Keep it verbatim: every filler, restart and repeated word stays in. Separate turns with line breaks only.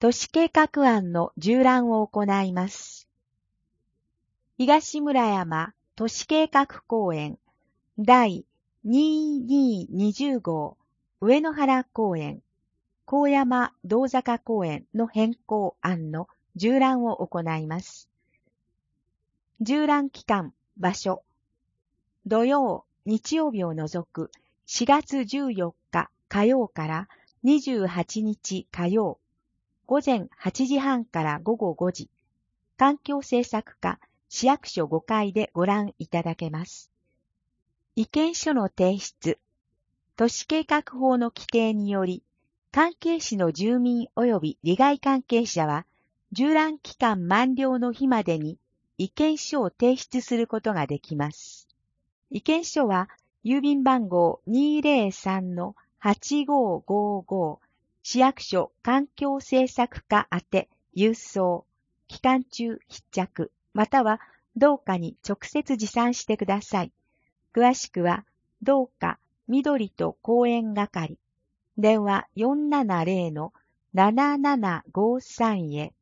都市計画案の縦覧を行います。東村山都市計画公園第にせんにひゃくにじゅう号上野原公園高山道坂公園の変更案の縦覧を行います。縦覧期間、場所。土曜、日曜日を除くしがつじゅうよっか火曜からにじゅうはちにち火曜、午前はちじはんから午後ごじ、環境政策課市役所ごかいでご覧いただけます。意見書の提出。都市計画法の規定により、関係市の住民及び利害関係者は、縦覧期間満了の日までに意見書を提出することができます。意見書は、郵便番号 にーぜろさんのはちごーごーごー、市役所環境政策課宛て郵送、期間中必着、または同課に直接持参してください。詳しくは、同課緑と公園係、電話 よんななぜろのななななごさん へ。